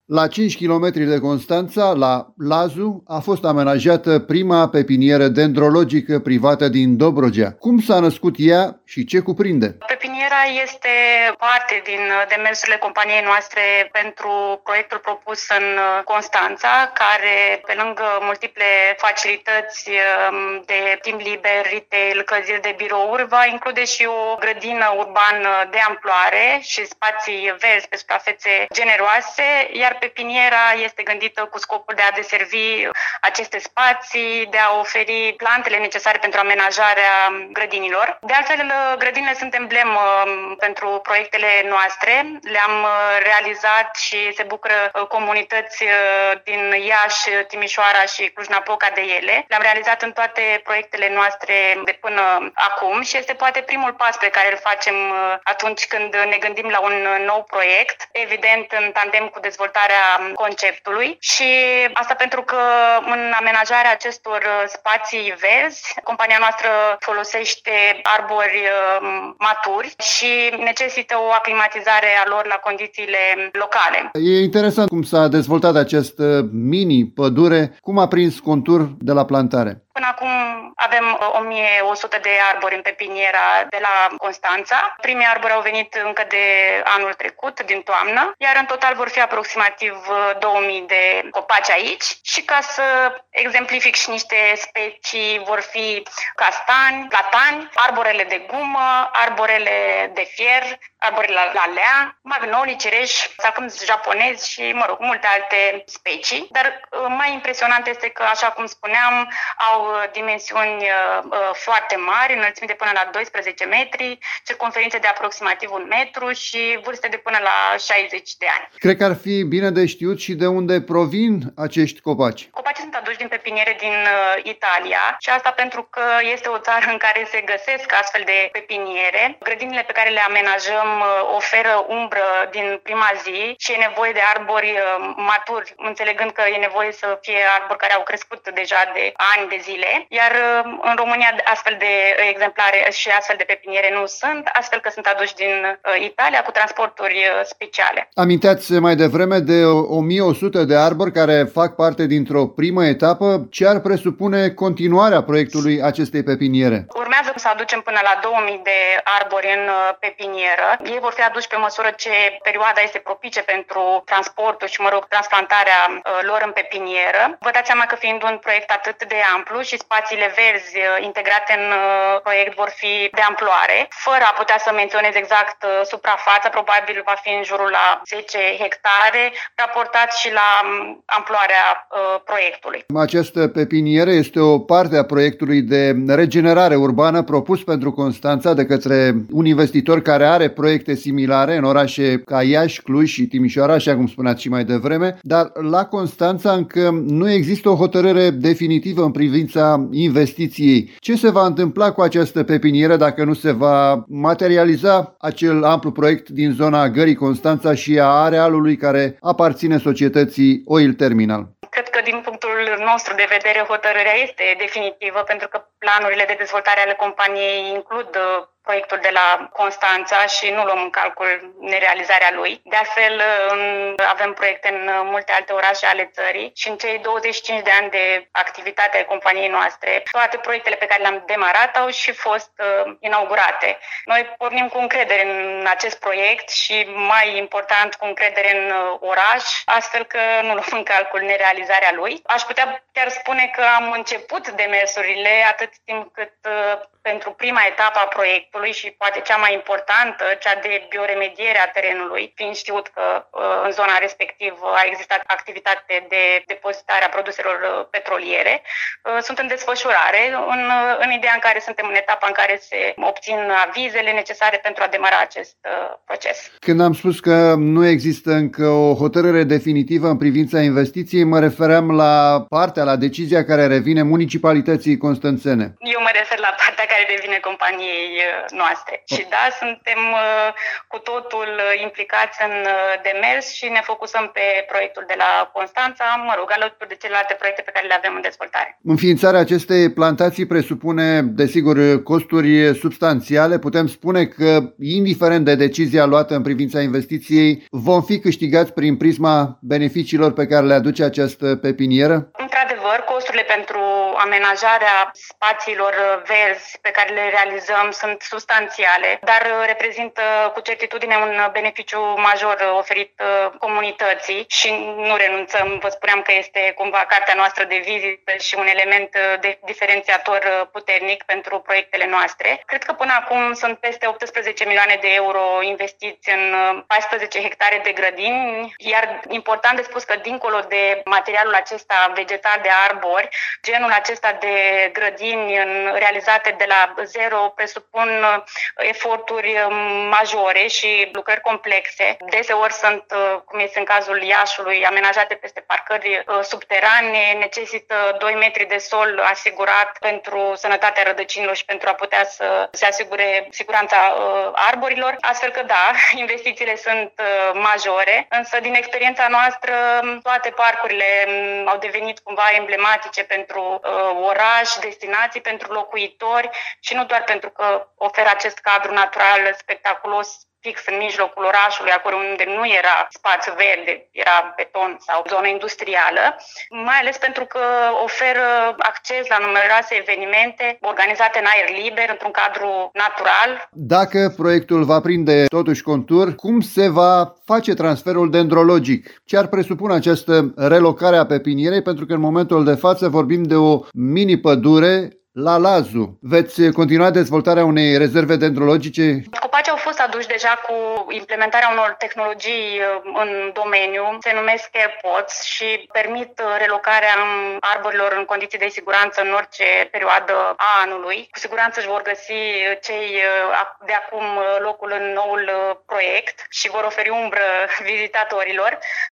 La 5 km de Constanța, la Lazu, a fost amenajată prima pepinieră dendrologică privată din Dobrogea. Cum s-a născut ea și ce cuprinde? Pepiniera este parte din demersurile companiei noastre pentru proiectul propus în Constanța, care, pe lângă multiple facilități de timp liber, retail, clădiri de birouri, va include și o grădină urbană de amploare și spații verzi pe suprafețe generoase, iar pepiniera este gândită cu scopul de a deservi aceste spații, de a oferi plantele necesare pentru amenajarea grădinilor. De altfel, grădinile sunt emblemă pentru proiectele noastre. Le-am realizat și se bucură comunități din Iași, Timișoara și Cluj-Napoca de ele. Le-am realizat în toate proiectele noastre de până acum și este poate primul pas pe care îl facem atunci când ne gândim la un nou proiect, evident în tandem cu dezvoltarea conceptului, și asta pentru că în amenajarea acestor spații verzi, compania noastră folosește arbori maturi și necesită o aclimatizare a lor la condițiile locale. E interesant cum s-a dezvoltat această mini-pădure, cum a prins contur de la plantare. Până acum avem 1100 de arbori în pepiniera de la Constanța. Primii arbori au venit încă de anul trecut, din toamnă, iar în total vor fi aproximativ 2000 de copaci aici. Și ca să exemplific și niște specii, vor fi castani, platani, arborele de gumă, arborele de fier, arborele la lea, magnolii, cireși, sacâmzi japonezi și, multe alte specii. Dar mai impresionant este că, așa cum spuneam, au dimensiuni foarte mari, înălțimi de până la 12 metri, circumferințe de aproximativ 1 metru și vârste de până la 60 de ani. Cred că ar fi bine de știut și de unde provin acești copaci. Copacii sunt aduși din pepiniere din Italia și asta pentru că este o țară în care se găsesc astfel de pepiniere. Grădinile pe care le amenajăm oferă umbră din prima zi și e nevoie de arbori maturi, înțelegând că e nevoie să fie arbori care au crescut deja de ani de zile, iar în România astfel de exemplare și astfel de pepiniere nu sunt, astfel că sunt aduși din Italia cu transporturi speciale. Aminteați mai devreme de 1100 de arbori care fac parte dintr-o primă etapă. Ce ar presupune continuarea proiectului acestei pepiniere? Urmează să aducem până la 2000 de arbori în pepinieră. Ei vor fi aduși pe măsură ce perioada este propice pentru transportul și, transplantarea lor în pepinieră. Vă dați seama că fiind un proiect atât de amplu și spațiile verzi integrate în proiect vor fi de amploare, fără a putea să menționez exact suprafața, probabil va fi în jurul la 10 hectare, raportat și la amploarea proiectului. Această pepinieră este o parte a proiectului de regenerare urbană propus pentru Constanța de către un investitor care are proiecte similare în orașe ca Iași, Cluj și Timișoara, așa cum spuneați și mai devreme, dar la Constanța încă nu există o hotărâre definitivă în privința investiției. Ce se va întâmpla cu această pepinieră dacă nu se va materializa acel amplu proiect din zona Gării Constanța și a arealului care aparține societății Oil Terminal? Cred că din punctul nostru de vedere hotărârea este definitivă, pentru că planurile de dezvoltare ale companiei includ proiectul de la Constanța și nu luăm în calcul nerealizarea lui. De altfel, avem proiecte în multe alte orașe ale țării și în cei 25 de ani de activitate a companiei noastre, toate proiectele pe care le-am demarat au și fost inaugurate. Noi pornim cu încredere în acest proiect și, mai important, cu încredere în oraș, astfel că nu luăm în calcul nerealizarea lui. Aș putea chiar spune că am început demersurile atât timp cât pentru prima etapă a proiectului și poate cea mai importantă, cea de bioremediere a terenului, fiind știut că în zona respectivă a existat activitate de depozitare a produselor petroliere, sunt în desfășurare, în ideea în care suntem în etapa în care se obțin avizele necesare pentru a demara acest proces. Când am spus că nu există încă o hotărâre definitivă în privința investiției, mă refeream la decizia care revine municipalității constanțene. Eu mă refer la partea care care revine companiei noastre. Și da, suntem cu totul implicați în demers și ne focusăm pe proiectul de la Constanța, alături de celelalte proiecte pe care le avem în dezvoltare. Înființarea acestei plantații presupune, desigur, costuri substanțiale. Putem spune că, indiferent de decizia luată în privința investiției, vom fi câștigați prin prisma beneficiilor pe care le aduce această pepinieră? Într-adevăr, costurile pentru amenajarea spațiilor verzi pe care le realizăm sunt substanțiale, dar reprezintă cu certitudine un beneficiu major oferit comunității și nu renunțăm. Vă spuneam că este cumva cartea noastră de vizită și un element diferențiator puternic pentru proiectele noastre. Cred că până acum sunt peste 18 milioane de euro investiți în 14 hectare de grădini, iar important de spus că dincolo de materialul acesta vegetal de arbori, genul acesta de grădini realizate de la zero presupun eforturi majore și lucrări complexe. Deseori sunt, cum este în cazul Iașului, amenajate peste parcări subterane, necesită 2 metri de sol asigurat pentru sănătatea rădăcinilor și pentru a putea să se asigure siguranța arborilor. Astfel că da, investițiile sunt majore, însă din experiența noastră toate parcurile au devenit cumva emblematice pentru oraș, destinații pentru locuitori și nu doar pentru că oferă acest cadru natural spectaculos fix în mijlocul orașului, acolo unde nu era spațiu verde, era beton sau zonă industrială, mai ales pentru că oferă acces la numeroase evenimente organizate în aer liber, într-un cadru natural. Dacă proiectul va prinde totuși contur, cum se va face transferul dendrologic? Ce ar presupune această relocare a pepinierei? Pentru că în momentul de față vorbim de o mini-pădure la Lazu. Veți continua dezvoltarea unei rezerve dendrologice? Copacii au fost aduși deja cu implementarea unor tehnologii în domeniu, se numesc AirPods și permit relocarea arborilor în condiții de siguranță în orice perioadă a anului. Cu siguranță își vor găsi cei de acum locul în noul proiect și vor oferi umbră vizitatorilor.